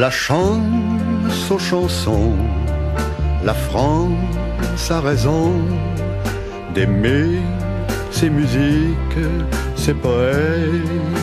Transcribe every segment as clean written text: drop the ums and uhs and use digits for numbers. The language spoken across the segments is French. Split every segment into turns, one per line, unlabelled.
La chance aux chansons, la France a raison d'aimer ses musiques, ses poèmes.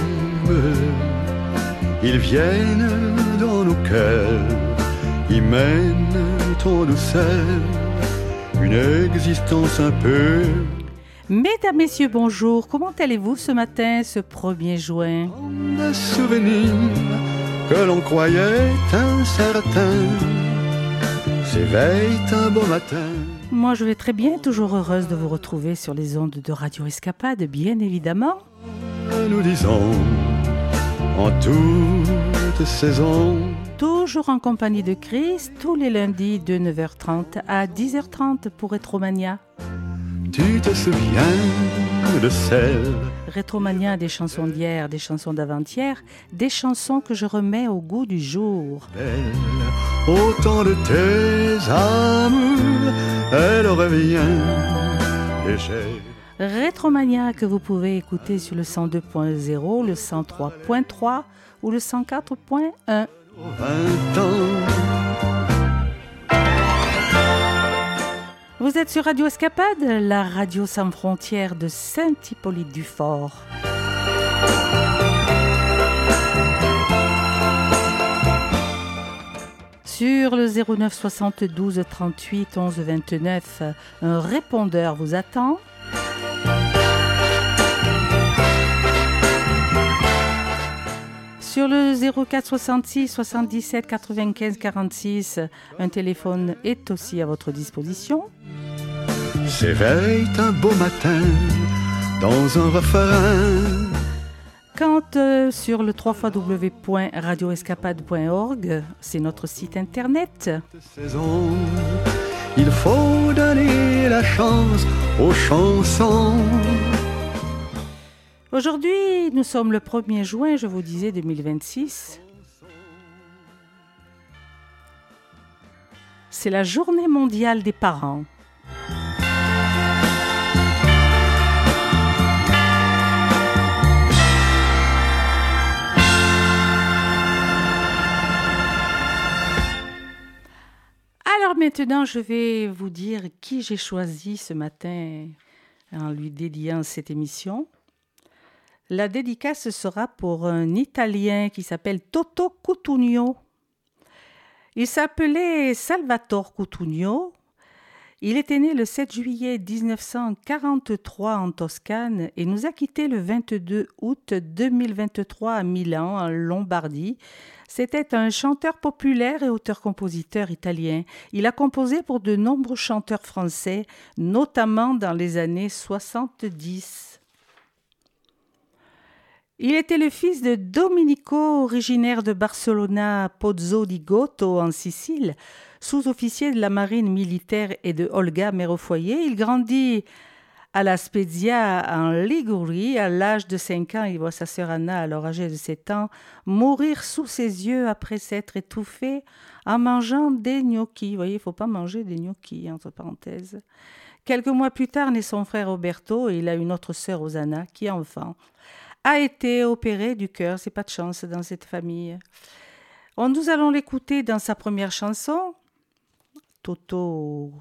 Ils viennent dans nos cœurs, ils mènent en douceur une existence un peu.
Mesdames, Messieurs, bonjour. Comment allez-vous ce matin, ce 1er juin?
Des souvenirs que l'on croyait incertains s'éveillent un beau matin.
Moi, je vais très bien, toujours heureuse de vous retrouver sur les ondes de Radio Escapade, bien évidemment.
Nous disons en toute saison.
Toujours en compagnie de Chris, tous les lundis de 9h30 à 10h30 pour Rétromania.
Tu te souviens de celle
Rétromania, des chansons d'hier, des chansons d'avant-hier, des chansons que je remets au goût du jour.
belle, autant de tes amours, elle revient légère.
Rétromania que vous pouvez écouter sur le 102.0, le 103.3 ou le 104.1.
20 ans.
Vous êtes sur Radio Escapade, la radio sans frontières de Saint-Hippolyte-du-Fort. Sur le 09 72 38 11 29, un répondeur vous attend. Sur le 04 66 77 95 46, un téléphone est aussi à votre disposition.
S'éveille un beau matin dans un refrain.
Quand sur le www.radioescapade.org, c'est notre site internet.
Saison, il faut donner la chance aux chansons.
Aujourd'hui, nous sommes le 1er juin, je vous disais, 2026. C'est la journée mondiale des parents. Alors maintenant, je vais vous dire qui j'ai choisi ce matin en lui dédiant cette émission. La dédicace sera pour un Italien qui s'appelle Toto Cutugno. Il s'appelait Salvatore Cutugno. Il était né le 7 juillet 1943 en Toscane et nous a quittés le 22 août 2023 à Milan, en Lombardie. C'était un chanteur populaire et auteur-compositeur italien. Il a composé pour de nombreux chanteurs français, notamment dans les années 70. Il était le fils de Domenico, originaire de Barcelona, Pozzo di Gotto, en Sicile, sous-officier de la marine militaire, et de Olga, mère au foyer. Il grandit à La Spezia, en Ligurie. À l'âge de 5 ans, il voit sa sœur Anna, alors âgée de 7 ans, mourir sous ses yeux après s'être étouffée en mangeant des gnocchis. Vous voyez, il ne faut pas manger des gnocchis, entre parenthèses. Quelques mois plus tard, naît son frère Roberto et il a une autre sœur, Osanna, qui est enfant. A été opéré du cœur, c'est pas de chance dans cette famille. Nous allons l'écouter dans sa première chanson, Toto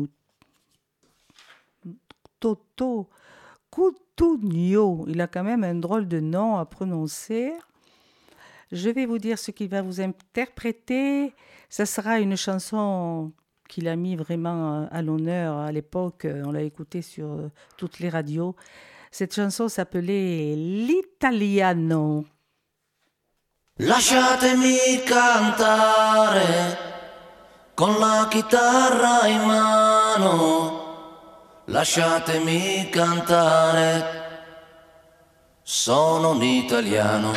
Cutugno. Il a quand même un drôle de nom à prononcer. Je vais vous dire ce qu'il va vous interpréter. Ce sera une chanson qu'il a mis vraiment à l'honneur à l'époque. On l'a écoutée sur toutes les radios. Cette chanson s'appelait L'Italiano.
Lasciatemi cantare con la chitarra in mano. Lasciatemi cantare, sono un italiano.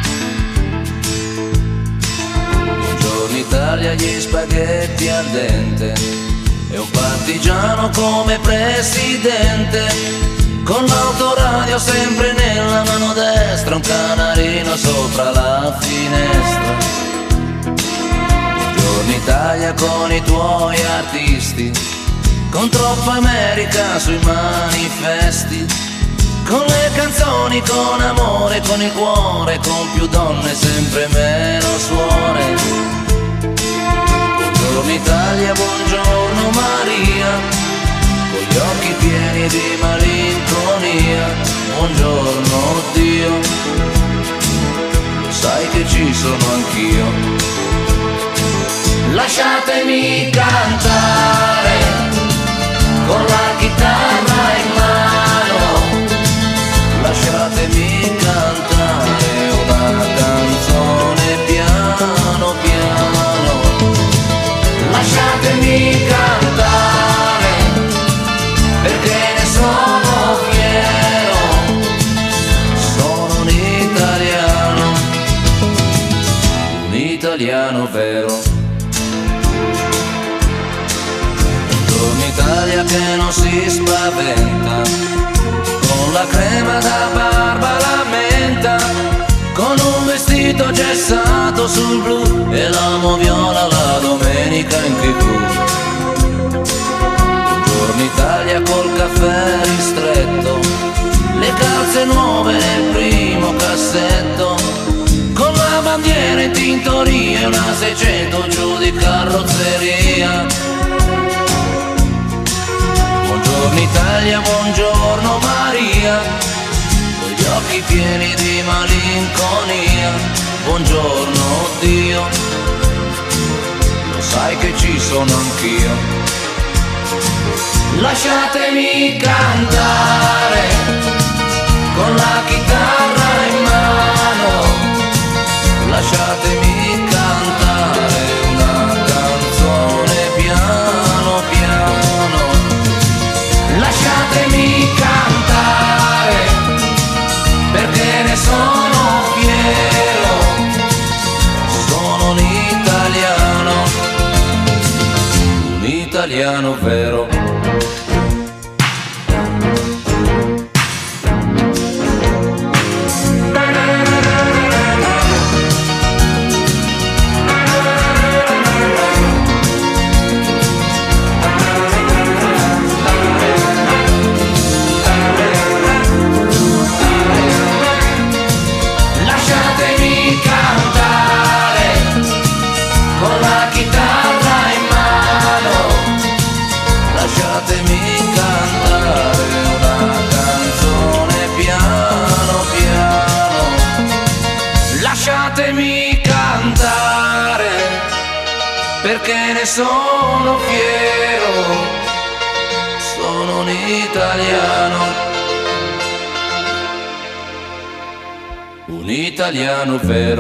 Buongiorno Italia, gli spaghetti al dente e un partigiano come presidente. Con l'autoradio sempre nella mano destra, un canarino sopra la finestra. Buongiorno Italia con i tuoi artisti, con troppa America sui manifesti, con le canzoni, con amore, con il cuore, con più donne, sempre meno suore. Buongiorno Italia, buongiorno Maria, con gli occhi pieni di malinconia. Buongiorno Dio, lo sai che ci sono anch'io. Lasciatemi cantare con la chitarra in mano, lasciatemi cantare una canzone piano piano, lasciatemi cantare perché ne sono fiero, sono un italiano vero. Italia che non si spaventa, con la crema da barba la menta, con un vestito gessato sul blu e l'amo viola la domenica in TV. Buongiorno Italia col caffè ristretto, le calze nuove nel primo cassetto, con la bandiera in tintoria e una 600 giù di carrozzeria. Buongiorno Italia, buongiorno Maria, con gli occhi pieni di malinconia. Buongiorno Dio, lo sai che ci sono anch'io. Lasciatemi cantare con la chitarra in mano, lasciatemi cantare una canzone piano piano. Lasciatemi cantare perché ne sono fiero, sono un italiano vero. Perché ne sono fiero, sono un italiano vero.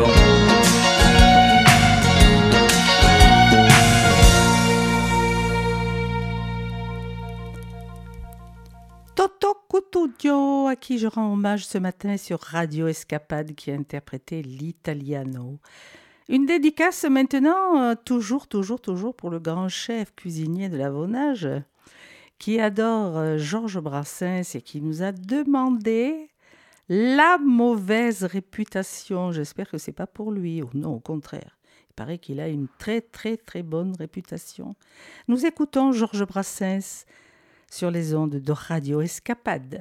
Toto Cutugno, à qui je rends hommage ce matin sur Radio Escapade, qui a interprété l'Italiano. Une dédicace maintenant, toujours pour le grand chef cuisinier de l'Avonage, qui adore Georges Brassens et qui nous a demandé la mauvaise réputation. J'espère que c'est pas pour lui, ou non, au contraire. Il paraît qu'il a une très bonne réputation. Nous écoutons Georges Brassens sur les ondes de Radio Escapade.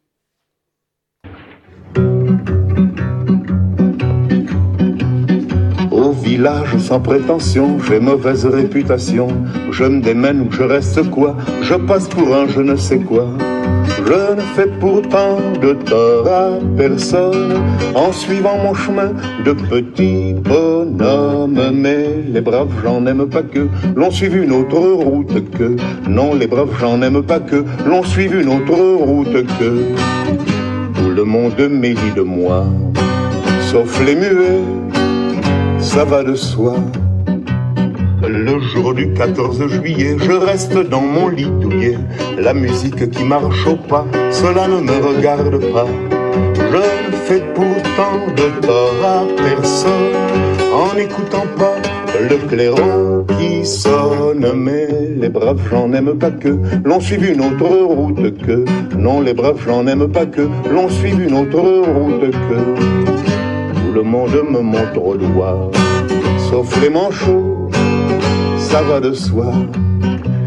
Au village sans prétention, j'ai mauvaise réputation. Je me démène ou je reste quoi? Je passe pour un je ne sais quoi. Je ne fais pourtant de tort à personne en suivant mon chemin de petit bonhomme. Mais les braves gens n'aiment pas que l'on suive une autre route que. Non, les braves gens n'aiment pas que l'on suive une autre route que. Tout le monde médit de moi, sauf les muets. Ça va de soi. Le jour du 14 juillet, je reste dans mon lit douillet. La musique qui marche au pas, cela ne me regarde pas. Je ne fais pourtant de tort à personne en n'écoutant pas le clairon qui sonne. Mais les braves gens n'aiment pas que l'on suive une autre route que. Non, les braves gens n'aiment pas que l'on suive une autre route que. Tout le monde me montre au doigt, sauf les manchots, ça va de soi.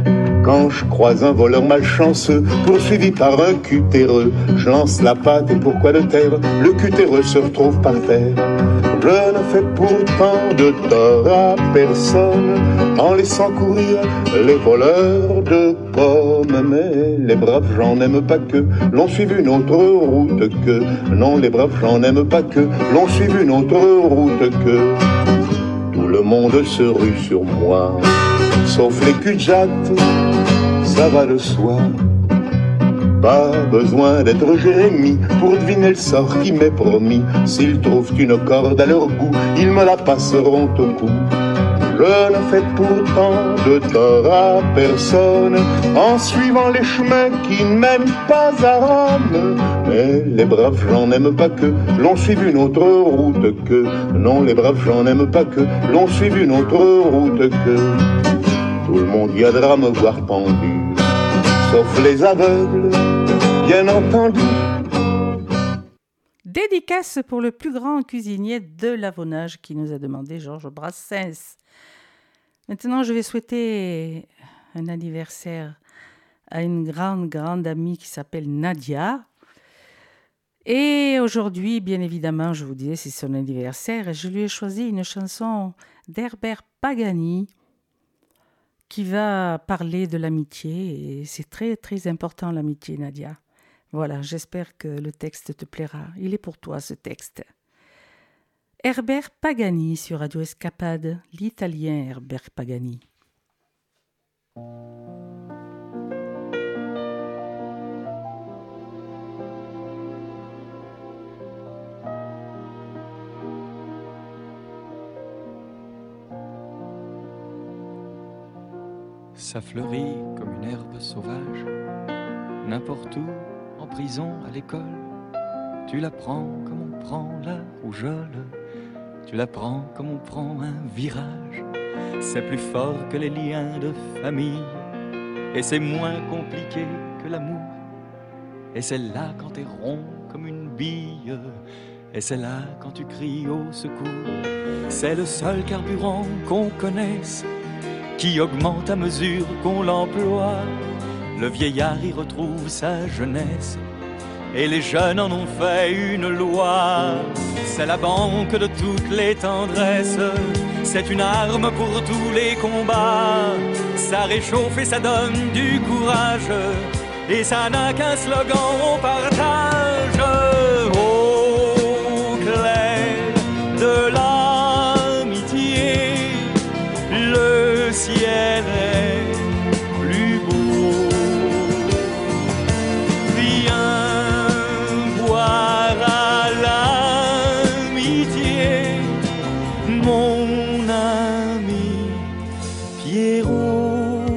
Quand je croise un voleur malchanceux, poursuivi par un cutéreux, je lance la patte et pourquoi le taire? Le cutéreux se retrouve par terre. Je ne fais pourtant de tort à personne en laissant courir les voleurs de pommes. Mais les braves gens n'aiment pas que l'on suive une autre route que. Non, les braves gens n'aiment pas que l'on suive une autre route que. Tout le monde se rue sur moi, sauf les cul-de-jatte, ça va de soi. Pas besoin d'être Jérémie pour deviner le sort qui m'est promis. S'ils trouvent une corde à leur goût, ils me la passeront au cou. Je ne fais pourtant de tort à personne en suivant les chemins qui ne mènent pas à Rome. Mais les braves gens n'aiment pas que l'on suive une autre route que. Non, les braves gens n'aiment pas que l'on suive une autre route que. Tout le monde viendra me voir pendu, sauf les aveugles, bien entendu.
Dédicace pour le plus grand cuisinier de l'Avonage qui nous a demandé Georges Brassens. Maintenant, je vais souhaiter un anniversaire à une grande amie qui s'appelle Nadia. Et aujourd'hui, bien évidemment, je vous disais, c'est son anniversaire. Et je lui ai choisi une chanson d'Herbert Pagani qui va parler de l'amitié. Et c'est très, très important, l'amitié, Nadia. Voilà, j'espère que le texte te plaira. Il est pour toi, ce texte. Herbert Pagani sur Radio Escapade, l'italien Herbert Pagani.
Ça fleurit comme une herbe sauvage, n'importe où, en prison, à l'école. Tu la prends comme on prend la rougeole, tu la prends comme on prend un virage. C'est plus fort que les liens de famille, et c'est moins compliqué que l'amour. Et c'est là quand t'es rond comme une bille, et c'est là quand tu cries au secours. C'est le seul carburant qu'on connaisse, qui augmente à mesure qu'on l'emploie. Le vieillard y retrouve sa jeunesse, et les jeunes en ont fait une loi. C'est la banque de toutes les tendresses, c'est une arme pour tous les combats. Ça réchauffe et ça donne du courage, et ça n'a qu'un slogan, on partage. Au clair de l'amitié, le ciel est plus beau. Viens boire à l'amitié, mon ami Pierrot.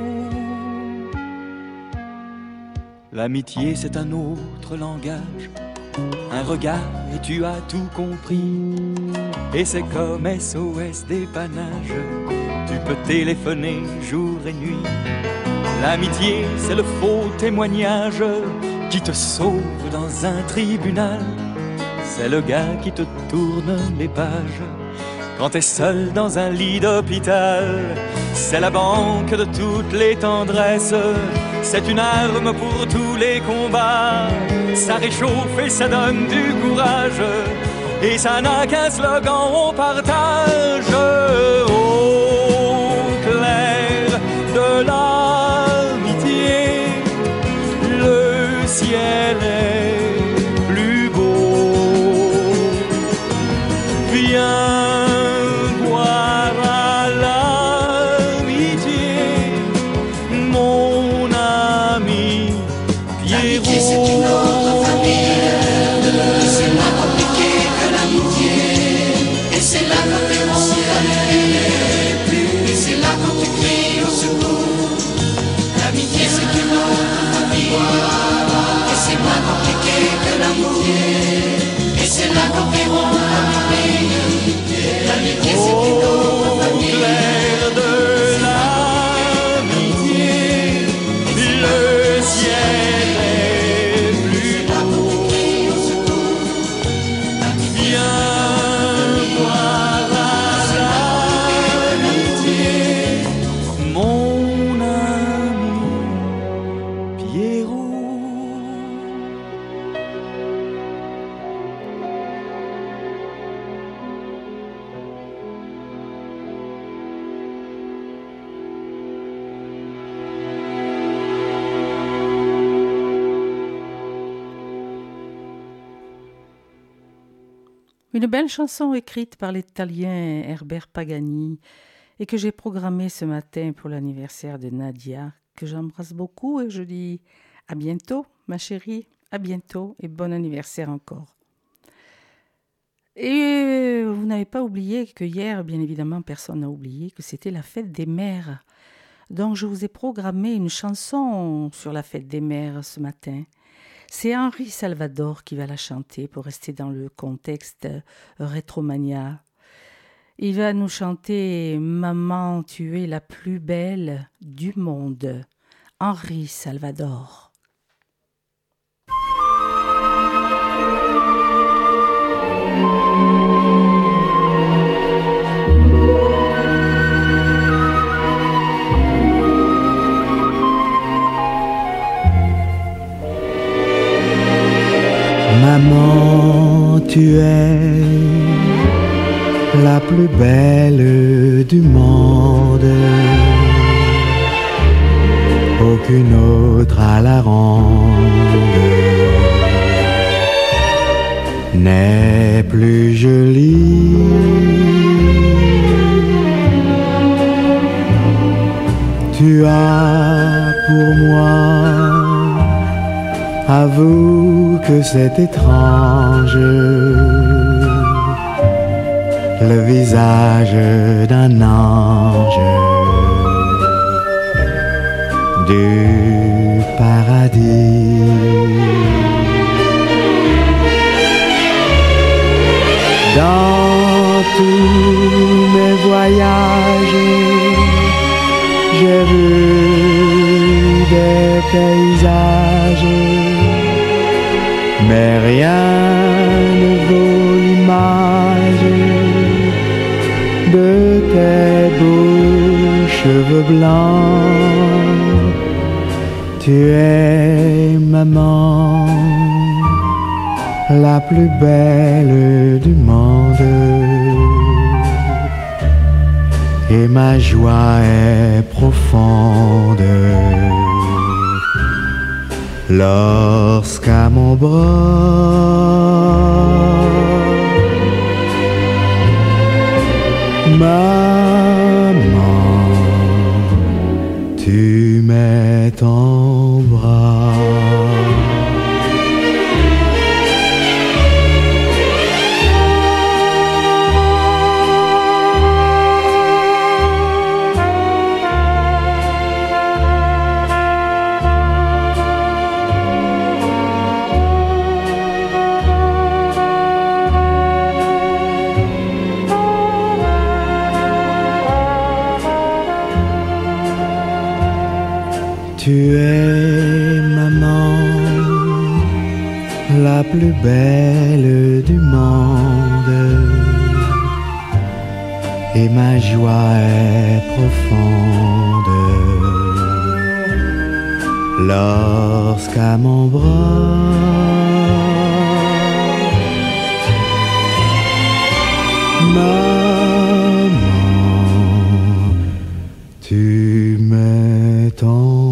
L'amitié, c'est un autre langage, un regard et tu as tout compris. Et c'est comme SOS dépannage, tu peux téléphoner jour et nuit. L'amitié, c'est le faux témoignage qui te sauve dans un tribunal. C'est le gars qui te tourne les pages quand t'es seul dans un lit d'hôpital. C'est la banque de toutes les tendresses, c'est une arme pour tous les combats. Ça réchauffe et ça donne du courage, et ça n'a qu'un slogan, on partage. Au clair de l'amitié, le ciel est plus beau. Viens boire à l'amitié, mon ami Pierrot.
L'amitié, c'est une autre famille, c'est moins compliqué que l'amitié, et c'est là quand t'es mon ami.
Une belle chanson écrite par l'Italien Herbert Pagani et que j'ai programmée ce matin pour l'anniversaire de Nadia, que j'embrasse beaucoup et je dis à bientôt, ma chérie, à bientôt et bon anniversaire encore. Et vous n'avez pas oublié que hier, bien évidemment, personne n'a oublié que c'était la fête des mères. Donc je vous ai programmé une chanson sur la fête des mères ce matin. C'est Henri Salvador qui va la chanter pour rester dans le contexte Rétromania. Il va nous chanter « Maman, tu es la plus belle du monde ». Henri Salvador.
Maman, tu es la plus belle du monde. Aucune autre à la ronde n'est plus jolie. Tu as pour moi, avoue que c'est étrange, le visage d'un ange du paradis. Dans tous mes voyages, j'ai vu des paysages, mais rien ne vaut l'image de tes beaux cheveux blancs. Tu es maman, la plus belle du monde, et ma joie est profonde lorsqu'à mon bras maman, tu mets ton bras. Tu es maman, la plus belle du monde, et ma joie est profonde lorsqu'à mon bras maman, tu mets ton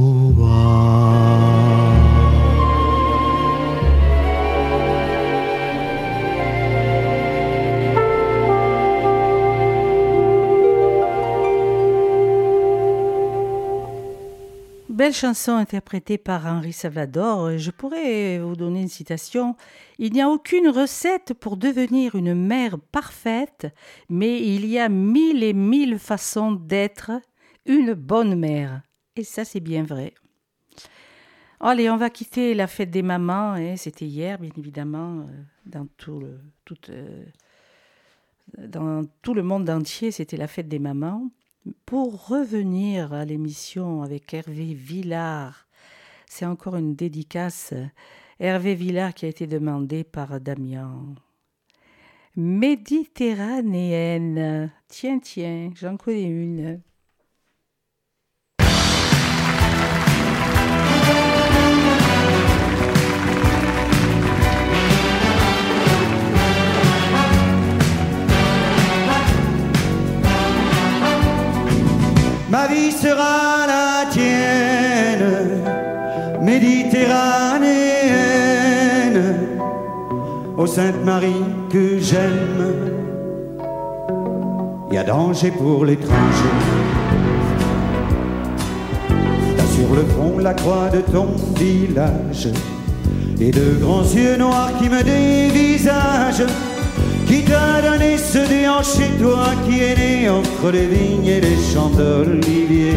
Belle chanson interprétée par Henri Salvador. Je pourrais vous donner une citation. Il n'y a aucune recette pour devenir une mère parfaite, mais il y a 1000 et 1000 façons d'être une bonne mère. Et ça, c'est bien vrai. Allez, on va quitter la fête des mamans. C'était hier, bien évidemment, dans tout le monde entier, c'était la fête des mamans. Pour revenir à l'émission avec Hervé Villard, c'est encore une dédicace. Hervé Villard qui a été demandé par Damien. Méditerranéenne. Tiens, j'en connais une.
Ma vie sera la tienne, méditerranéenne. Ô Sainte Marie que j'aime, y a danger pour l'étranger. T'as sur le front la croix de ton village et de grands yeux noirs qui me dévisagent. Qui t'a donné ce déhanché, toi qui es né entre les vignes et les champs d'olivier?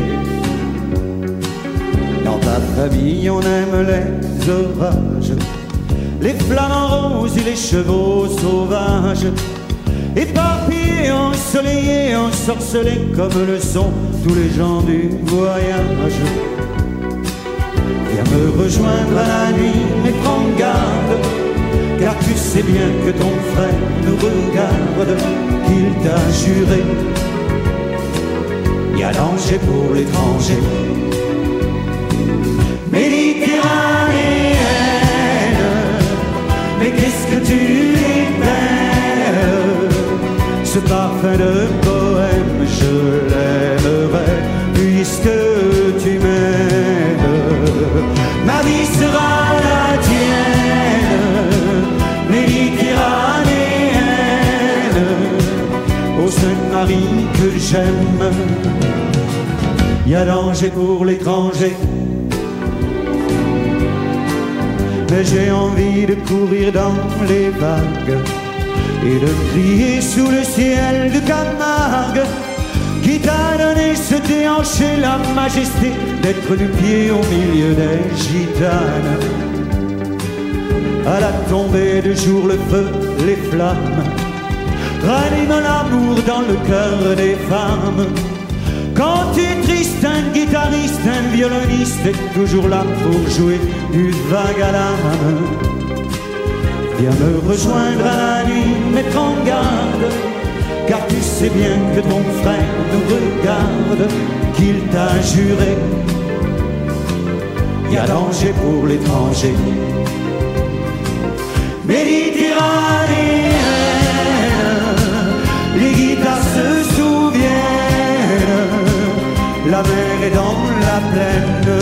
Dans ta famille on aime les orages, les flamants roses et les chevaux sauvages, éparpillés, ensoleillés, ensorcelés comme le sont tous les gens du voyage. Viens me rejoindre à la nuit, mais prends garde, car tu sais bien que ton frère nous regarde, qu'il t'a juré, y a danger pour l'étranger. Méditerranéenne, mais qu'est-ce que tu es belle. Ce parfum de poème, je l'aimerai, puisque tu m'aimes. Ma vie sera la tienne, méditerranéenne. Ô Sainte Marie que j'aime, y a danger pour l'étranger. Mais j'ai envie de courir dans les vagues et de crier sous le ciel de Camargue, qui t'a donné ce déhanché, la majesté d'être du pied au milieu des gitanes. À la tombée du jour, le feu, les flammes raniment l'amour dans le cœur des femmes. Quand tu es triste, un guitariste, un violoniste est toujours là pour jouer du vague à l'âme. Viens me rejoindre à la nuit, mais prends garde, car tu sais bien que ton frère nous regarde, qu'il t'a juré, y a danger pour l'étranger. Méditerranéenne, les guitares se souviennent, la mer est dans la plaine.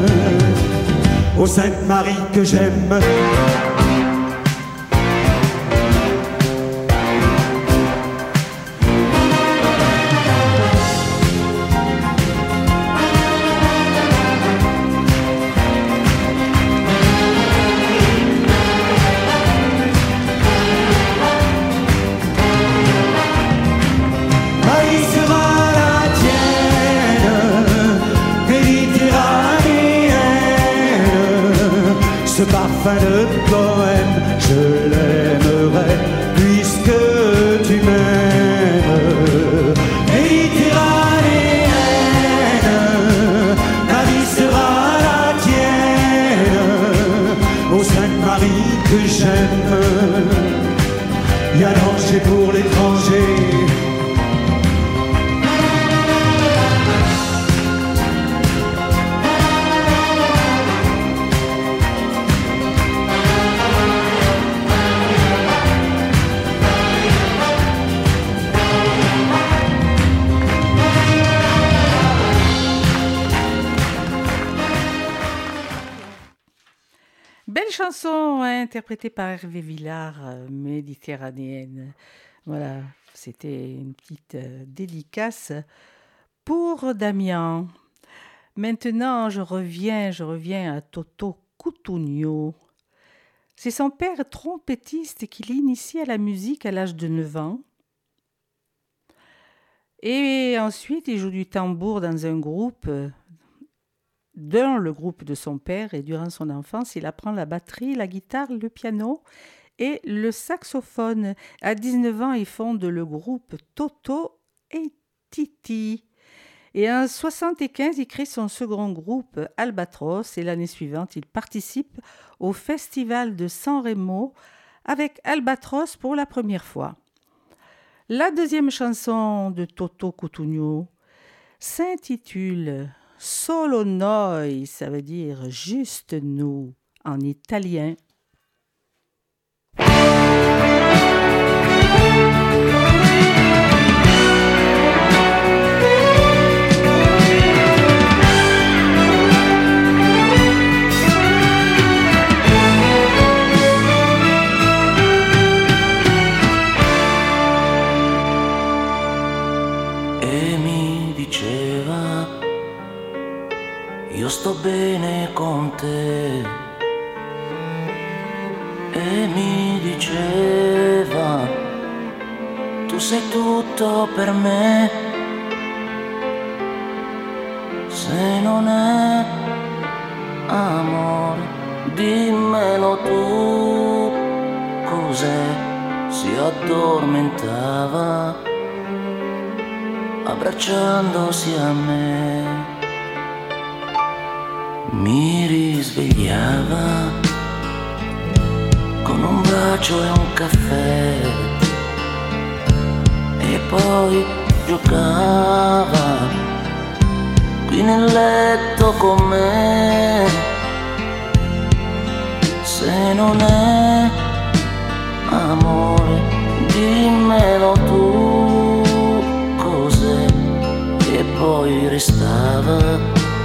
Ô Sainte Marie que j'aime, parfum de poème, je l'aimerai, puisque tu m'aimes. Méditerranéenne, ma vie sera la tienne. Ô Sainte Marie que j'aime, y a danger pour l'étranger.
Chanson interprétée par Hervé Villard, méditerranéenne. Voilà, c'était une petite dédicace pour Damien. Maintenant, je reviens à Toto Cutugno. C'est son père trompettiste qui l'initie à la musique à l'âge de 9 ans. Et ensuite, il joue du tambour dans un groupe dans le groupe de son père, et durant son enfance, il apprend la batterie, la guitare, le piano et le saxophone. À 19 ans, il fonde le groupe Toto et Titi. Et en 1975, il crée son second groupe Albatros, et l'année suivante, il participe au festival de San Remo avec Albatros pour la première fois. La deuxième chanson de Toto Cutugno s'intitule Solo noi, ça veut dire juste nous en italien.
io sto bene con te. E mi diceva, tu sei tutto per me. Se non è amore, dimmelo tu. Cos'è? Si addormentava abbracciandosi a me. Mi risvegliava con un bacio e un caffè e poi giocava qui nel letto con me. Se non è amore, dimmelo tu. Cos'è? E poi restava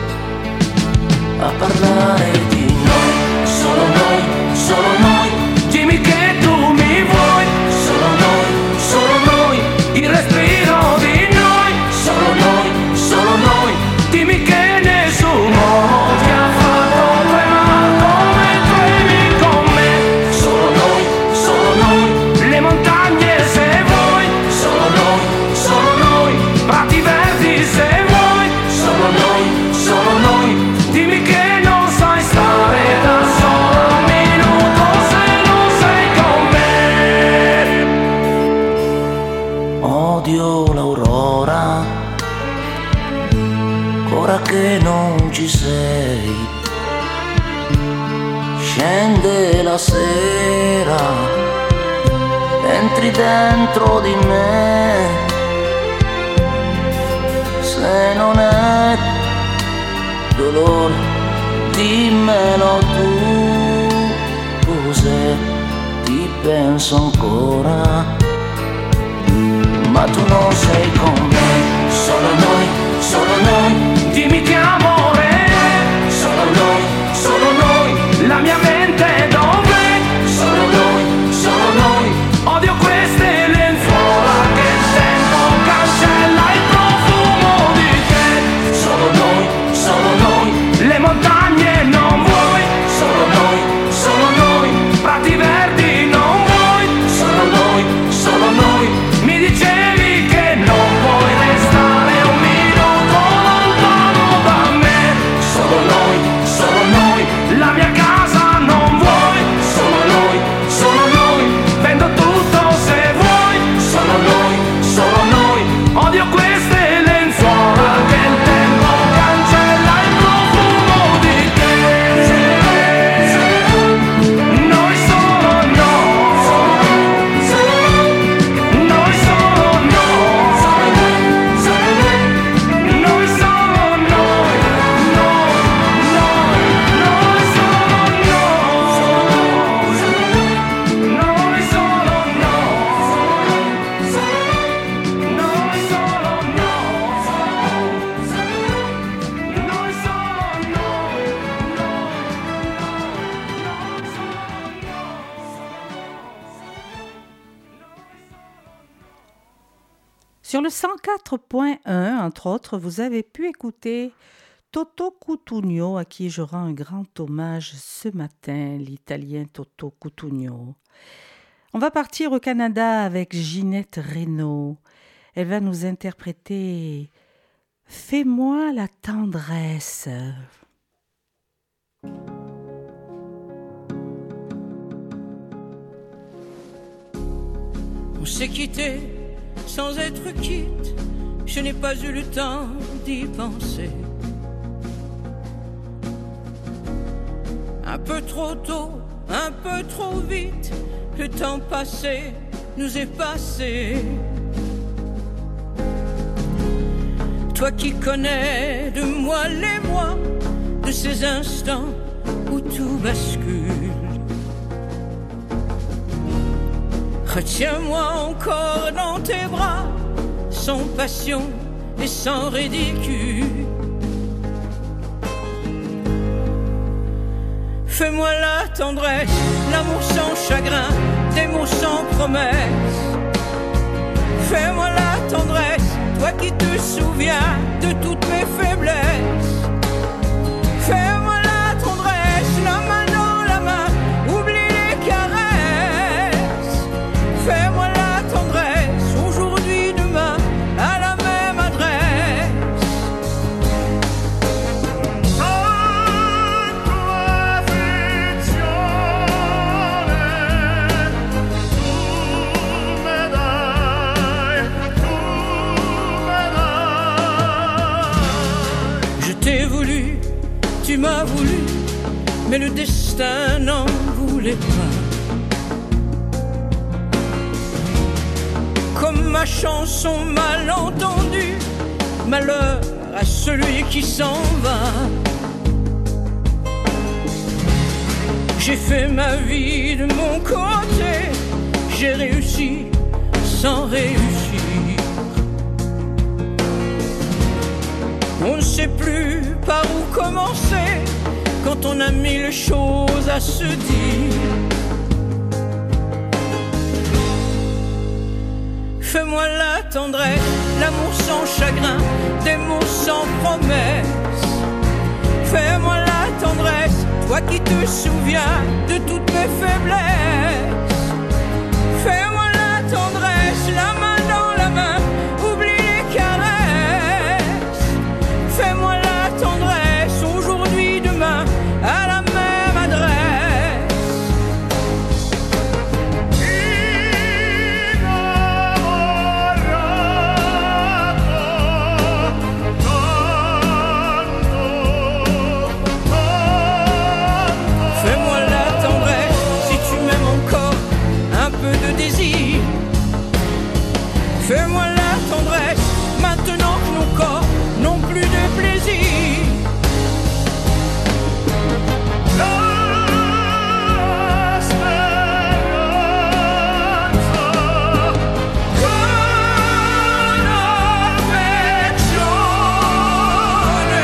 a parlare di noi, solo noi, solo noi. Dimmi che tu mi vuoi, solo noi, il respiro di noi, solo noi. Dimmi che nessuno ti ha fatto tremare come tremi con me. Solo noi, le montagne se vuoi, solo noi, prati verdi se vuoi, solo noi. Dimmi che non sai stare da solo un minuto se non sei con me. Odio l'aurora, ora che non ci sei. Scende la sera, entri dentro di me. Se non è dolore, dimmelo tu. Cos'è? Ti penso ancora, ma tu non sei con me. Solo noi, dimmi che amore è. Solo noi, la mia mente dov'è? Solo noi, odio queste lenzuola che il tempo cancella il profumo di te. Solo noi, le montagne non vuoi. Solo noi, prati verdi non vuoi. Solo noi, mi dicevi che non vuoi restare un minuto lontano da me. Solo noi, la mia casa non vuoi. Solo noi, vendo tutto se vuoi. Solo noi, odio queste lenzuola che il tempo cancella il profumo di te. Noi solo noi, noi solo noi, noi solo noi, noi solo noi, noi solo
Sur le 104.1, entre autres, vous avez pu écouter Toto Cutugno, à qui je rends un grand hommage ce matin, l'italien Toto Cutugno. On va partir au Canada avec Ginette Renault. Elle va nous interpréter « Fais-moi la tendresse ».
On s'est quitté sans être quitte, je n'ai pas eu le temps d'y penser. Un peu trop tôt, un peu trop vite, le temps passé nous est passé. Toi qui connais de moi les mois, de ces instants où tout bascule. Retiens-moi encore dans tes bras, sans passion et sans ridicule. Fais-moi la tendresse, l'amour sans chagrin, des mots sans promesse. Fais-moi la tendresse, toi qui te souviens de toutes mes faiblesses. t'ai voulu, tu m'as voulu, mais le destin n'en voulait pas. Comme ma chanson mal entendue, malheur à celui qui s'en va. J'ai fait ma vie de mon côté, j'ai réussi sans réussir. On ne sait plus par où commencer quand on a mille choses à se dire. Fais-moi la tendresse, l'amour sans chagrin, des mots sans promesse. Fais-moi la tendresse, toi qui te souviens de toutes mes faiblesses. Fais-moi la tendresse, la main dans la main, oublie les caresses. Fais-moi la tendresse, aujourd'hui, demain, à la même adresse. Fais-moi la tendresse, maintenant que nos corps n'ont plus de plaisir. La speranza con affezione.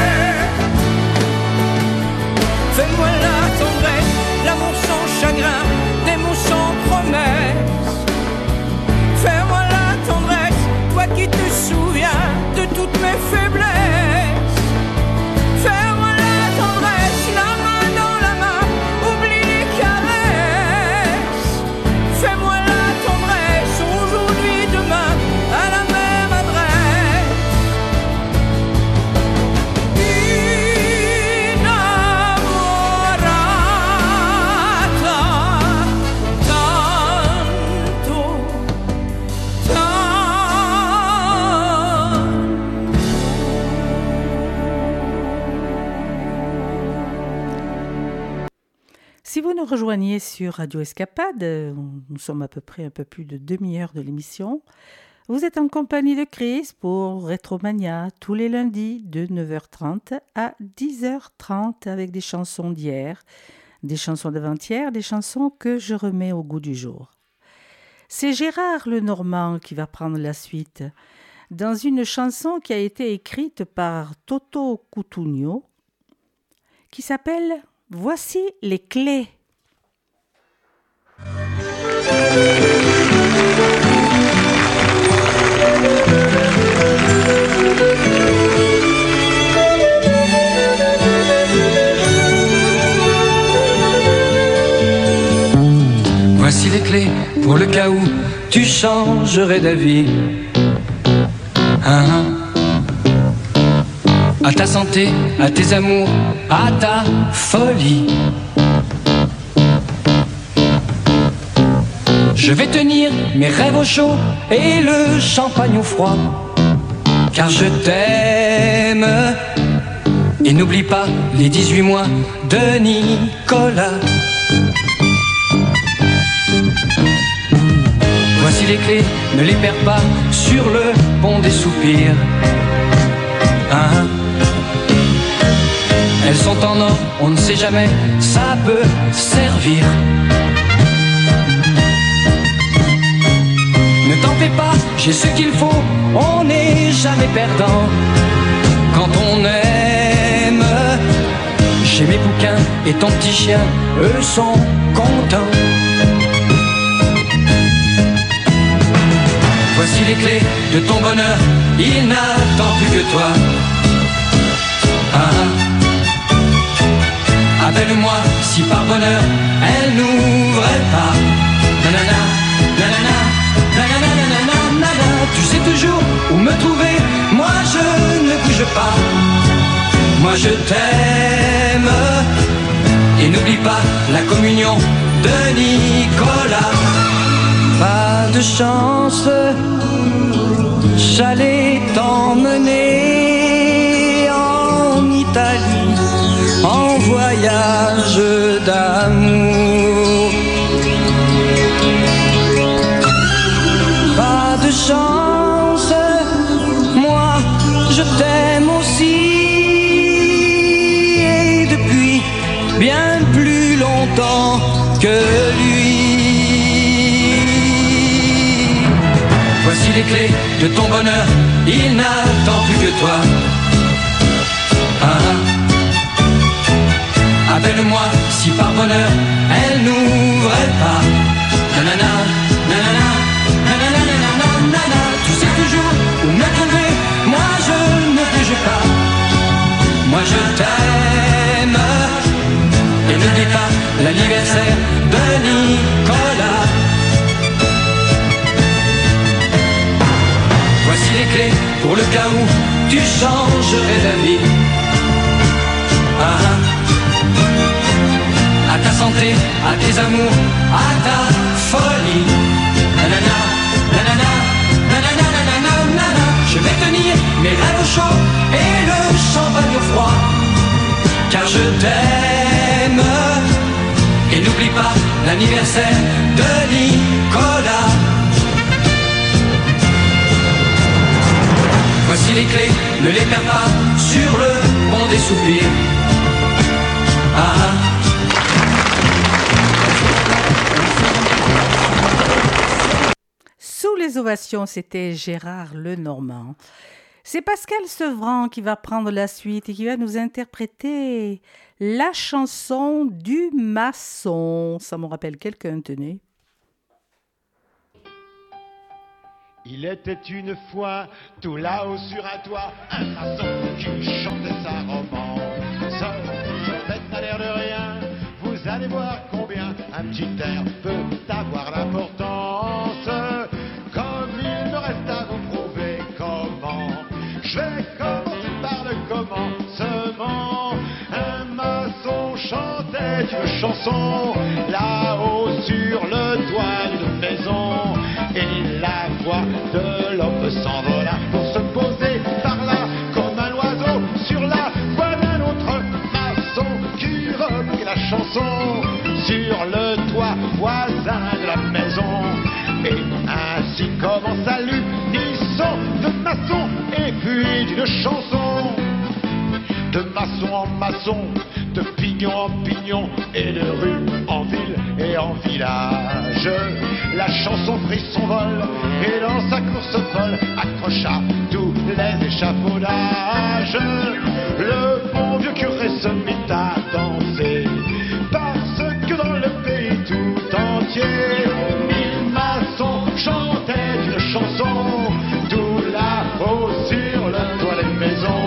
Fais-moi la tendresse, l'amour sans chagrin, des mots sans promesse. Fais-moi toi qui te souviens de toutes mes faiblesses. Fais-moi la tendresse, la main dans la main, oublie les caresses. Fais-moi la tendresse, aujourd'hui, demain, à la même adresse. Innamorata, tanto.
Si vous nous rejoignez sur Radio Escapade, nous sommes à peu près un peu plus de demi-heure de l'émission. Vous êtes en compagnie de Chris pour Retromania tous les lundis de 9h30 à 10h30 avec des chansons d'hier, des chansons d'avant-hier, des chansons que je remets au goût du jour. C'est Gérard Lenormand qui va prendre la suite dans une chanson qui a été écrite par Toto Cutugno qui s'appelle « Voici les clés ».
Voici les clés pour le cas où tu changerais d'avis. À ta santé, à tes amours, à ta folie. Je vais tenir mes rêves au chaud et le champagne au froid, car je t'aime. Et n'oublie pas les 18 mois de Nicolas. Voici les clés, ne les perds pas sur le pont des soupirs. Elles sont en or, on ne sait jamais, ça peut servir. Ne t'en fais pas, j'ai ce qu'il faut, on n'est jamais perdant. Quand on aime, j'ai mes bouquins et ton petit chien, eux sont contents. Voici les clés de ton bonheur, il n'attend plus que toi. Appelle-moi si par bonheur elle n'ouvrait pas. Nanana, nanana, nanana, nanana, nanana. Tu sais toujours où me trouver, moi je ne bouge pas. Moi je t'aime. Et n'oublie pas la communion de Nicolas. Pas de chance, j'allais t'emmener en
en voyage d'amour. Pas de chance, moi je t'aime aussi, et depuis bien plus longtemps que lui. Voici les clés de ton bonheur, il n'attend plus que toi. Appelle-moi si par bonheur elle n'ouvrait pas. Nanana, nanana, nanana, nanana, nanana. Tu sais toujours où me trouver, moi je ne bouge pas. Moi je t'aime. Et n'oublie pas l'anniversaire de Nicolas. Voici les clés pour le cas où tu changerais d'avis. À ta santé, à tes amours, à ta folie. Nanana, nanana, nanana, nanana, nanana. Je vais tenir mes rêves au chaud et le champagne au froid, car je t'aime. Et n'oublie pas l'anniversaire de Nicolas. Voici les clés, ne les perds pas sur le pont des soupirs.
Sous les ovations, c'était Gérard Lenormand. C'est Pascal Sevran qui va prendre la suite et qui va nous interpréter la chanson du maçon. Ça me rappelle quelqu'un, tenez.
Il était une fois, tout là-haut sur un toit, un maçon qui chantait sa romance. Ce fait n'a l'air de rien, vous allez voir combien un petit air peut avoir l'importance. Comme il me reste à vous prouver comment, je vais commencer par le commencement. Un maçon chantait une chanson là-haut sur le toit d'une maison. Et la voix de l'homme s'envola pour se poser par là comme un oiseau sur la voix d'un autre maçon qui reprit la chanson sur le toit voisin de la maison. Et ainsi commença l'unisson de maçon et puis d'une chanson. De maçon en maçon, de pignon en pignon, et de rue en ville et en village. La chanson prit son vol, et dans sa course folle, accrocha tous les échafaudages. Le bon vieux curé se mit à danser, parce que dans le pays tout entier, 1000 maçons chantaient une chanson, tout là-haut sur le toit des maisons.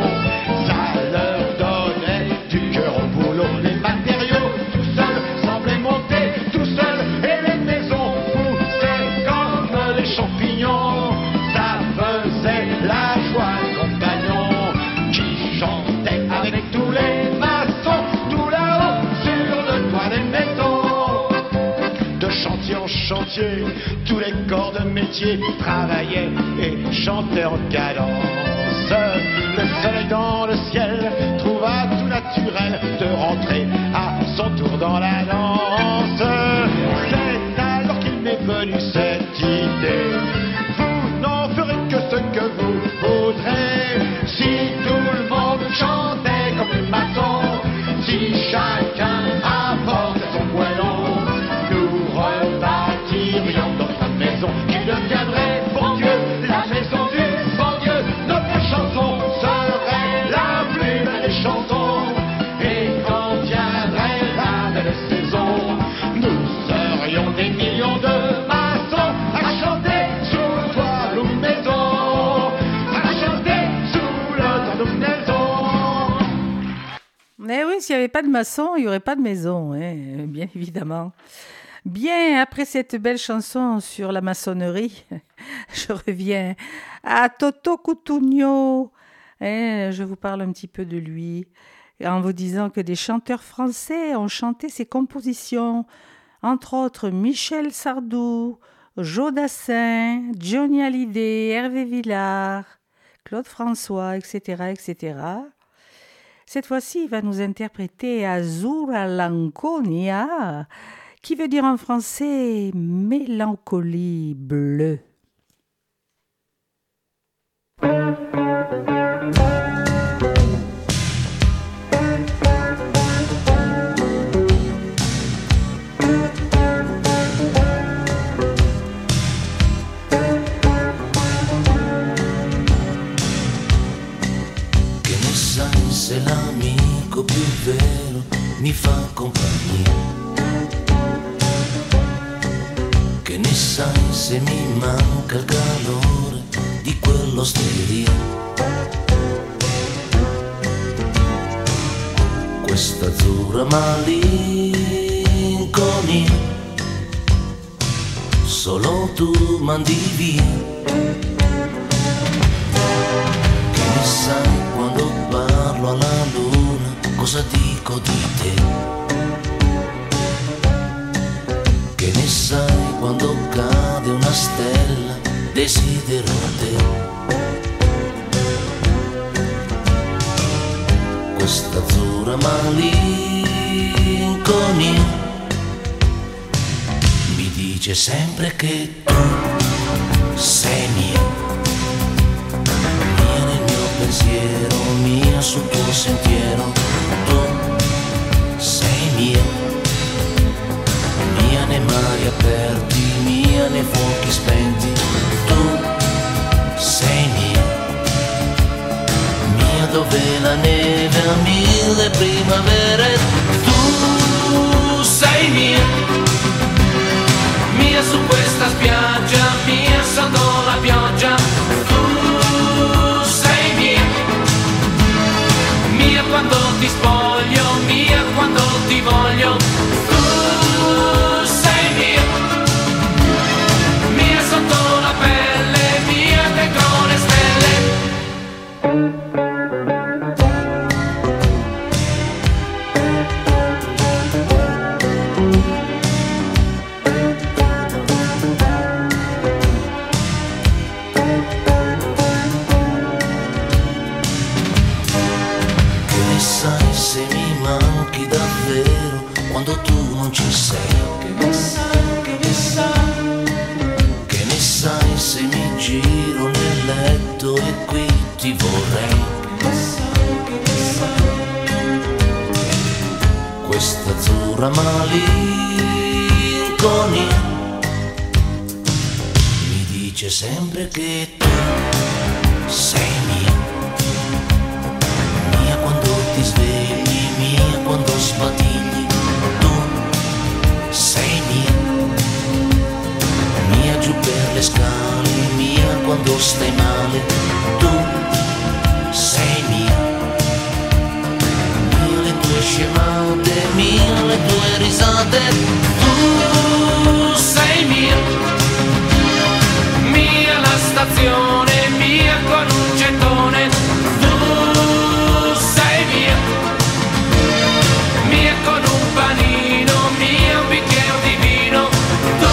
Les matériaux tout seuls semblaient monter tout seuls, et les maisons poussaient comme des champignons. Ça faisait la joie des compagnons qui chantaient avec tous les maçons tout là-haut sur le toit des maisons. De chantier en chantier, tous les corps de métier travaillaient et chantaient en cadence. Le soleil dans le ciel trouva tout naturel de rentrer à son tour dans la danse. C'est alors qu'il m'est venu cette idée: vous n'en ferez que ce que vous voudrez. Si tout le monde chantait comme les maçons, si chacun apportait son poêlon, nous rebâtirions notre maison qui deviendrait, bon Dieu, la maison du bon Dieu. Notre chanson serait la plus belle des chansons, et quand viendrait la belle saison, nous serions des millions de maçons à chanter sous le toit de nos maisons, à chanter sous le toit de nos maisons.
Mais oui, s'il n'y avait pas de maçon, il n'y aurait pas de maison, hein, bien évidemment. Bien, après cette belle chanson sur la maçonnerie, je reviens à Toto Cutugno. Je vous parle un petit peu de lui, en vous disant que des chanteurs français ont chanté ses compositions, entre autres Michel Sardou, Joe Dassin, Johnny Hallyday, Hervé Villard, Claude François, etc., etc. Cette fois-ci, il va nous interpréter Azzurra Lanconia, qui veut dire en français mélancolie bleue.
Se l'amico più vero mi fa compagnia, che ne sai se mi manca il calore di quell'osteria. Questa azzurra malinconia solo tu mandi via. Che ne sai quando parlo alla luna, cosa dico di te? Che ne sai quando cade una stella, desidero te. Questa azzurra malinconia mi dice sempre che tu sei mia. Pensiero mia sul tuo sentiero, tu sei mia, mia nei mari aperti, mia nei fuochi spenti, tu sei mia, mia dove la neve ha 1000 primavere, tu sei mia, mia su questa spiaggia, mia sotto la pioggia, mia quando ti spoglio, mia quando ti voglio, tu sei mia, mia sotto la pelle, mia dentro le stelle. Quando tu non ci sei, che ne sai se mi giro nel letto e qui ti vorrei, che ne sai, questa azzurra malinconia mi dice sempre che tu sei mia, mia quando ti svegli, mia quando sbadigli. Giù per le scale, mia quando stai male, tu sei mia, mia le tue scemate, mia le tue risate, tu sei mia, mia la stazione, mia con un gettone, tu sei mia, mia con un panino, mia un bicchiere di vino, tu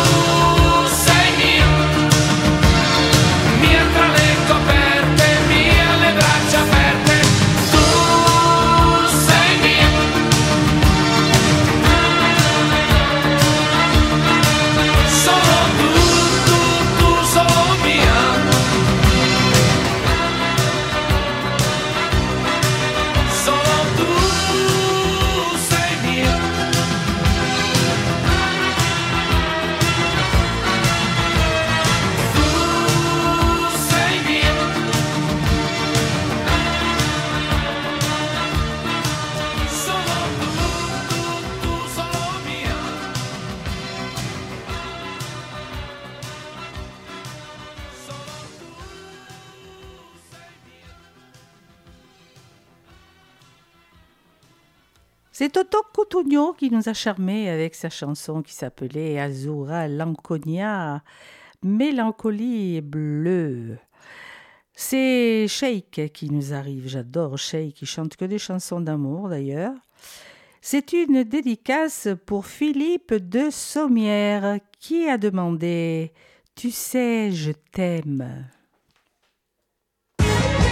C'est Toto Cutugno qui nous a charmés avec sa chanson qui s'appelait Azzurra Lanconia, mélancolie bleue. C'est Sheikh qui nous arrive, j'adore Sheikh, qui chante que des chansons d'amour d'ailleurs. C'est une dédicace pour Philippe de Sommières qui a demandé « Tu sais, je t'aime ».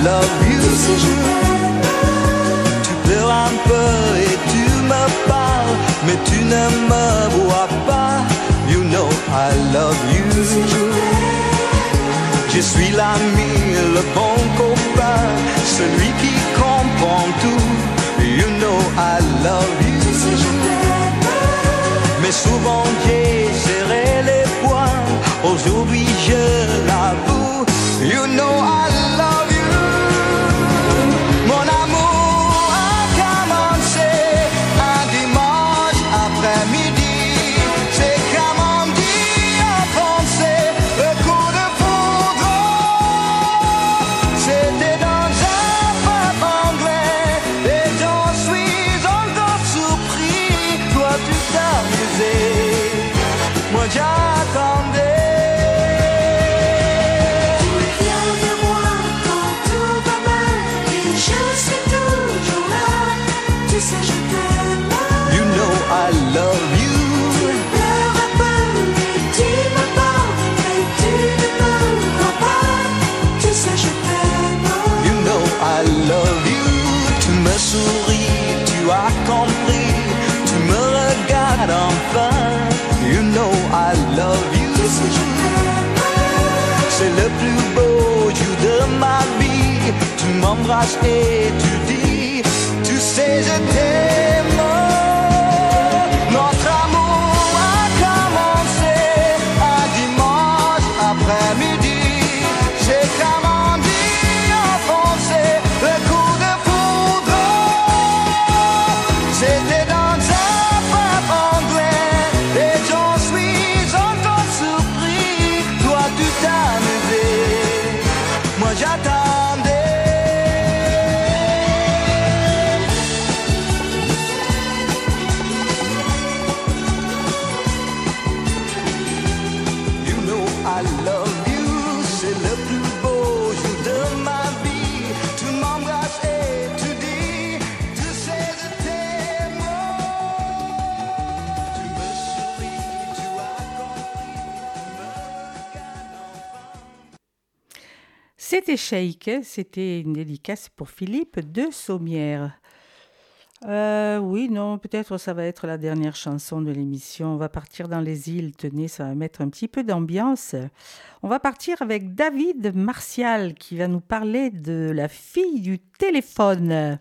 love you. Tu pleures un peu et tu me parles, mais tu ne me vois pas. You know I love you. Je suis l'ami, le bon copain, celui qui comprend tout. You know I love you. Mais souvent j'ai serré les poings, aujourd'hui je l'avoue. You know I love you. Mon amour a commencé un dimanche après-midi. C'est comme on dit en français, le coup de foudre. C'était dans un pub anglais et j'en suis encore surpris. Toi tu t'amusais, moi j'attendais. I love you. Tu pleures un peu et tu me parles, mais tu ne me crois pas. Tu sais je t'aime. You know I love you. Tu me souris, tu as compris, tu me regardes enfin. You know I love you. Tu sais je t'aime. C'est le plus beau jour de ma vie. Tu m'embrasses et tu dis, tu sais je t'aime. Notre amour a commencé un dimanche après-midi. C'est comme on dit en français, le coup de foudre. C'était dans un pub anglais et j'en suis encore surpris. Toi tu t'amusais, moi j'attendais. I love you, c'est le plus beau jour de ma vie. Tu m'embrasses et tu dis, tu sais je t'aime. Tu me souris, tu as compris, tu me regardes enfin.
C'était Shake, c'était une dédicace pour Philippe de Sommières. Oui, non, peut-être ça va être la dernière chanson de l'émission. On va partir dans les îles, tenez, ça va mettre un petit peu d'ambiance. On va partir avec David Martial qui va nous parler de la fille du téléphone.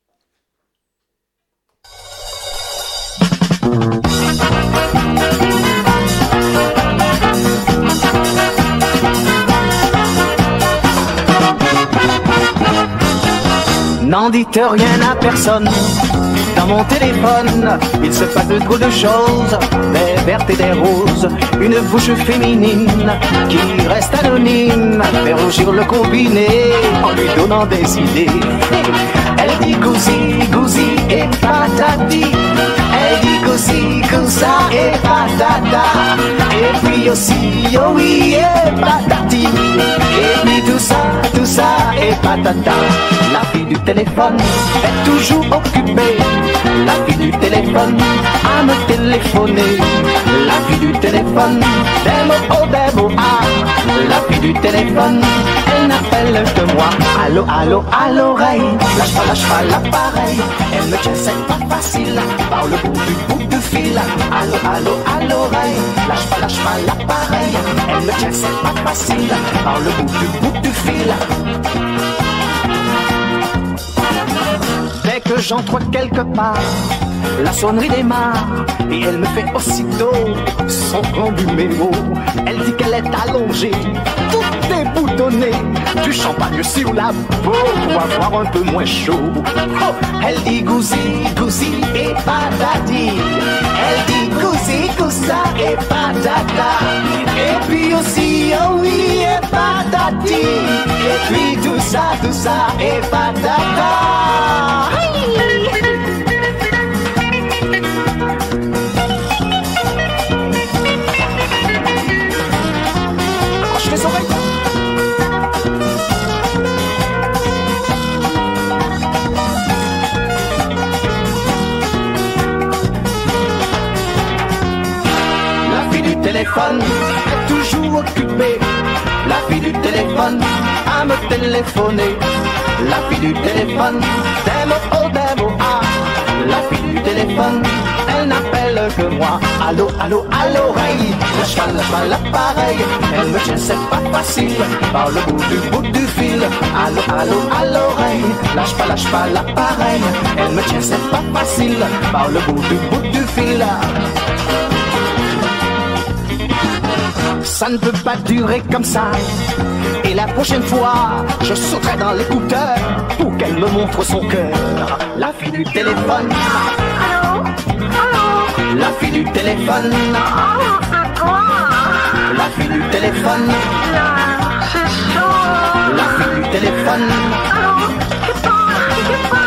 N'en dites rien à personne. Dans mon téléphone, il se passe de trop de choses, des vertes et des roses, une bouche féminine qui reste anonyme, fait rougir le combiné en lui donnant des idées. Elle dit gousi, gousi et patati. Elle dit gousi, gousa et patata. Et puis aussi, oh oui, et patati. Et puis tout ça et patata. La fille du téléphone est toujours occupée. La fille du téléphone à me téléphoner. La fille du téléphone, des mots oh, des mots ah. La fille du téléphone, elle n'appelle que moi. Allô, allô, à l'oreille. Lâche pas l'appareil. Elle me tient, c'est pas facile. Par le bout du fil. Allô, allô, à l'oreille. Lâche pas l'appareil. Elle me tient, c'est pas facile. Par le bout du fil. Dès que j'entre quelque part, la sonnerie démarre et elle me fait aussitôt son grand numéro. Elle dit qu'elle est allongée, toute déboutonnée, du champagne sur la peau pour avoir un peu moins chaud. Oh, elle dit gousi, gousi et patati. Elle dit gousi, gousa et patata. Et puis aussi, oh oui, et patati. Et puis tout ça et patata. Téléphone est toujours occupée. La fille du téléphone à me téléphoner. la fille du téléphone. Demo, oh Demo, ah, la fille du téléphone. Elle n'appelle que moi. Allô, allô, à l'oreille. Lâche pas l'appareil. Elle me tient, c'est pas facile. Par le bout du fil. Allô, allô, à l'oreille. Lâche pas l'appareil. Elle me tient, c'est pas facile. Par le bout du fil. Ça ne peut pas durer comme ça. Et la prochaine fois, je sauterai dans l'écouteur pour qu'elle me montre son cœur. La fille du téléphone. Allô, allô. La fille du téléphone. Oh, c'est toi. La fille du téléphone. Là, c'est chaud. La fille du téléphone. Allô, qui parle.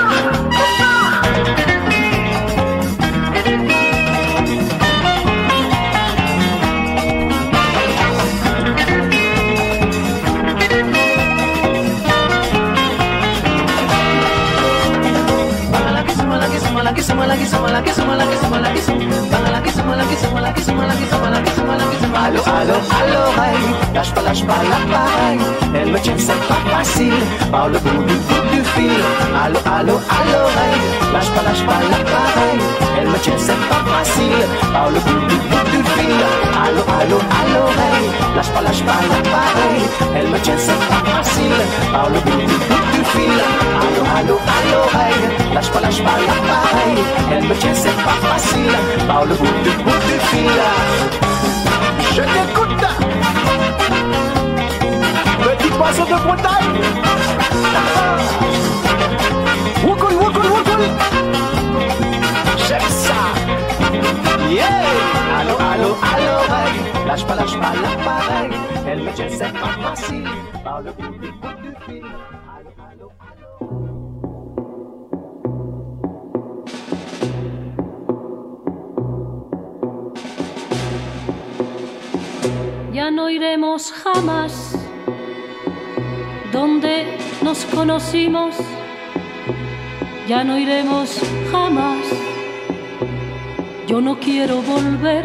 Allô, allô, à l'oreille, lâche pas l'appareil. Elle me tient, c'est pas facile, par le bout du fil. Allô, allô, à l'oreille, lâche pas l'appareil. Elle me tient, c'est pas facile, par le bout du fil. Allô, allô, à l'oreille, lâche pas l'appareil. Elle me tient, c'est pas facile, par le bout du fil. Allô, allô, à l'oreille, lâche pas l'appareil. Elle me tient, c'est pas facile, par le bout du fil. Je t'écoute, petit poisson de Bretagne. Woukoul, woukoul, woukoul. J'aime ça. Yeah. Allô, allô, à l'oreille. Lâche pas l'appareil. Elle me tient, c'est pas facile. Par le bout du fil. Allô, allô, allô.
Ya no iremos jamás donde nos conocimos, ya no iremos jamás, yo no quiero volver,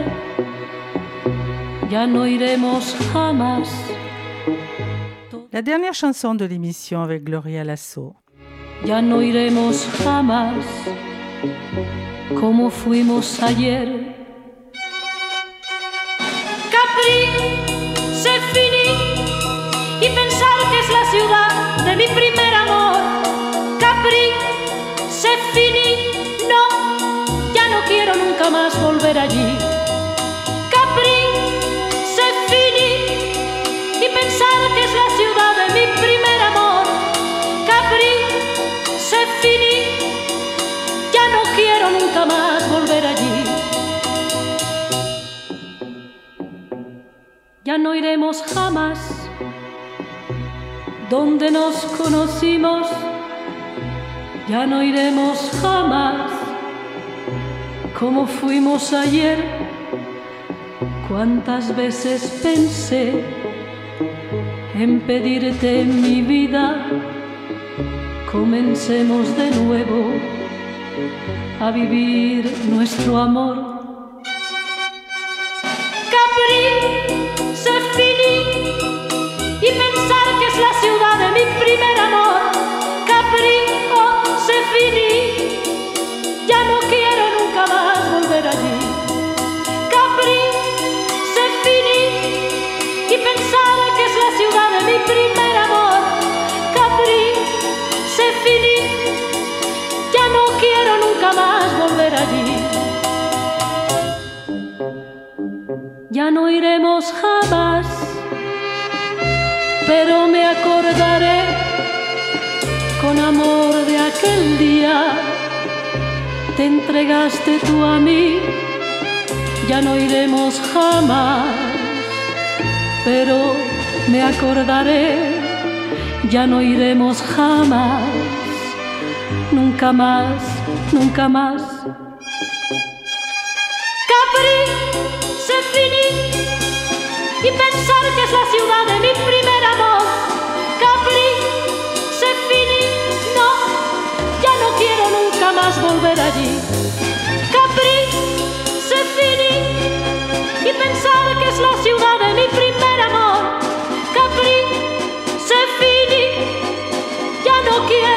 ya no iremos jamás.
La dernière chanson de l'émission avec Gloria Lasso.
Ya no iremos jamás como fuimos ayer. Capri, c'est fini, y pensar que es la ciudad de mi primer amor. Capri, c'est fini, no, ya no quiero nunca más volver allí. Capri, c'est fini, y pensar que es la ciudad de mi primer amor. Capri, c'est fini, ya no quiero nunca más volver allí. Ya no iremos jamás donde nos conocimos, ya no iremos jamás como fuimos ayer. Cuántas veces pensé en pedirte en mi vida, comencemos de nuevo a vivir nuestro amor. Capri, c'est fini, y pensar que es la ciudad de mi primer amor. Capri, oh, c'est fini, ya no quiero nunca más volver allí. Capri, c'est fini, y pensar que es la ciudad de mi primer amor. Capri, c'est fini, ya no quiero nunca más volver allí. Ya no iremos jamás, pero me acordaré con amor de aquel día. Te entregaste tú a mí, ya no iremos jamás, pero me acordaré, ya no iremos jamás, nunca más, nunca más. Capri, c'est fini, y pensar que es la ciudad de mi primer amor. Capri, c'est fini, no, ya no quiero nunca más volver allí. Capri, c'est fini, y pensar que es la ciudad de mi primer amor. Capri, c'est fini, ya no quiero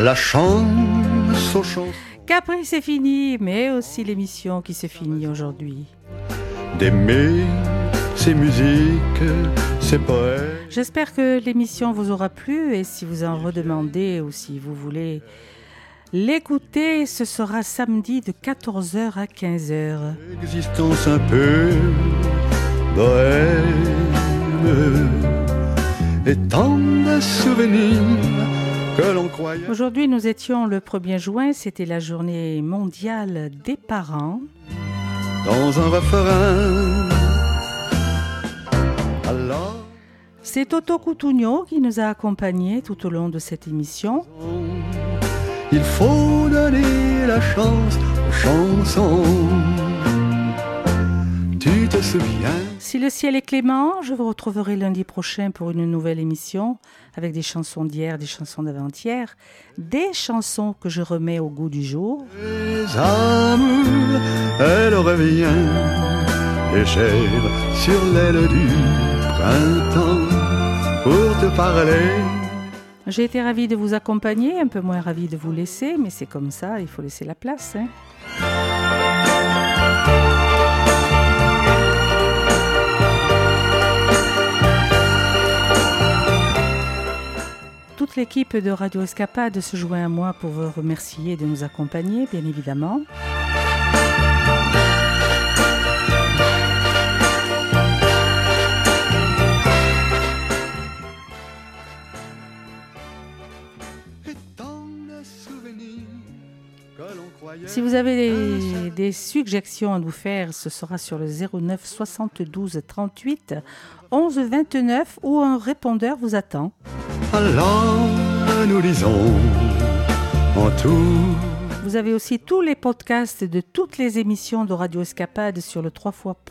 la chance aux chansons.
Capri, c'est fini, mais aussi l'émission qui se finit aujourd'hui.
D'aimer ces musiques, ces poèmes.
J'espère que l'émission vous aura plu et si vous en redemandez ou si vous voulez l'écouter, ce sera samedi de 14h à 15h.
Existence un peu bohème et tant de souvenirs que l'on croyait.
Aujourd'hui, nous étions le 1er juin, c'était la journée mondiale des parents.
Dans un refrain. Alors,
c'est Toto Cutugno qui nous a accompagnés tout au long de cette émission.
Il faut donner la chance aux chansons. Tu te souviens?
Si le ciel est clément, je vous retrouverai lundi prochain pour une nouvelle émission avec des chansons d'hier, des chansons d'avant-hier, des chansons que je remets au goût du jour.
Les amours, elle revient légère sur l'aile du printemps pour te parler.
J'ai été ravie de vous accompagner, un peu moins ravie de vous laisser, mais c'est comme ça, il faut laisser la place. Toute l'équipe de Radio Escapade se joint à moi pour vous remercier de nous accompagner, bien évidemment. Si vous avez des suggestions à nous faire, ce sera sur le 09 72 38 11 29 où un répondeur vous attend.
Alors nous lisons en tout.
Vous avez aussi tous les podcasts de toutes les émissions de Radio Escapade sur le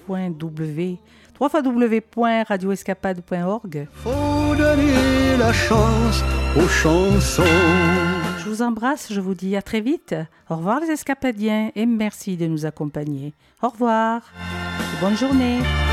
www.radioescapade.org.
Faut donner la chance aux chansons.
Je vous embrasse, je vous dis à très vite. Au revoir les escapadiens et merci de nous accompagner. Au revoir et bonne journée.